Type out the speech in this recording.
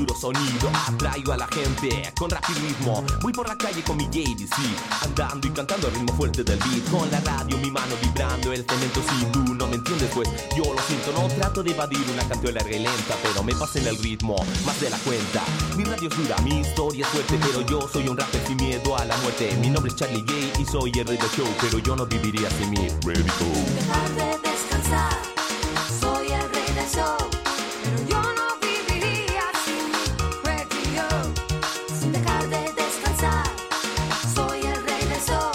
duro sonido atraigo a la gente con rap y ritmo. Voy por la calle con mi JDC, andando y cantando al ritmo fuerte del beat. Con la radio, mi mano vibrando, el cemento sin tú no me entiendes pues yo lo siento. No trato de evadir una canción larga y lenta, pero me pasa en el ritmo más de la cuenta. Mi radio es dura, mi historia es fuerte, pero yo soy un rapper sin miedo a la muerte. Mi nombre es Charlie J y soy el rey del show, pero yo no viviría sin mi Ready Go.